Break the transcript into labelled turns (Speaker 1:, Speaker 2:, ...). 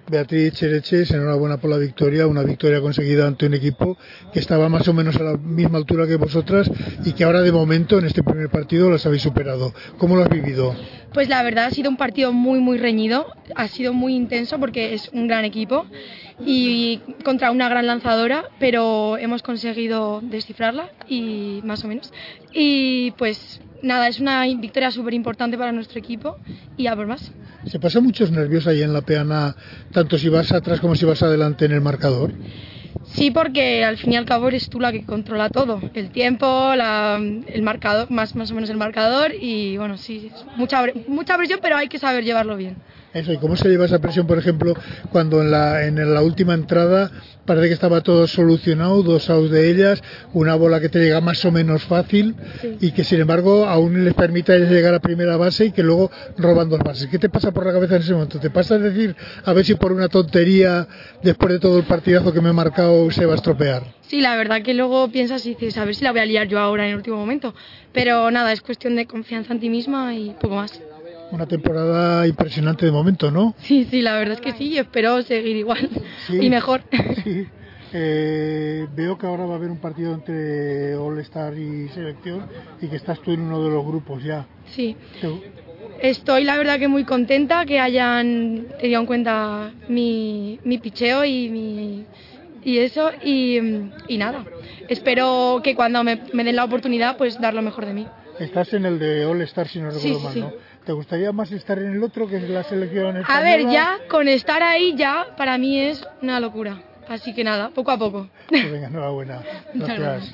Speaker 1: Beatriz Chereches, enhorabuena por la victoria, una victoria conseguida ante un equipo que estaba más o menos a la misma altura que vosotras y que ahora de momento en este primer partido las habéis superado. ¿Cómo lo has vivido?
Speaker 2: Pues la verdad ha sido un partido muy reñido, ha sido muy intenso porque es un gran equipo y contra una gran lanzadora, pero hemos conseguido descifrarla y más o menos. Y pues nada, es una victoria súper importante para nuestro equipo y a por más.
Speaker 1: ¿Se pasa muchos nervios ahí en la peana, tanto si vas atrás como si vas adelante en el marcador?
Speaker 2: Sí, porque al fin y al cabo eres tú la que controla todo, el tiempo, el marcador, más o menos el marcador y bueno, sí, es mucha presión, pero hay que saber llevarlo bien.
Speaker 1: Eso, ¿y cómo se lleva esa presión, por ejemplo, cuando en la última entrada parece que estaba todo solucionado, 2 outs de ellas, una bola que te llega más o menos fácil, sí, y que sin embargo aún les permite a ellas llegar a primera base y que luego roban 2 bases? ¿Qué te pasa por la cabeza en ese momento? ¿Te pasa a decir, a ver si por una tontería, después de todo el partidazo que me he marcado, se va a estropear?
Speaker 2: Sí, la verdad que luego piensas y dices, a ver si la voy a liar yo ahora en el último momento, pero nada, es cuestión de confianza en ti misma y poco más.
Speaker 1: Una temporada impresionante de momento, ¿no?
Speaker 2: Sí, la verdad es que sí, y espero seguir igual, sí, y mejor.
Speaker 1: Sí. Veo que ahora va a haber un partido entre All-Star y Selección y que estás tú en uno de los grupos ya.
Speaker 2: Sí. Estoy la verdad que muy contenta que hayan tenido en cuenta mi picheo y eso y nada. Espero que cuando me den la oportunidad pues dar lo mejor de mí.
Speaker 1: Estás en el de All-Star, si no recuerdo mal, ¿no? ¿Te gustaría más estar en el otro, que es la selección española?
Speaker 2: A ver, ya con estar ahí ya para mí es una locura. Así que nada, poco a poco.
Speaker 1: Pues venga, enhorabuena. Gracias.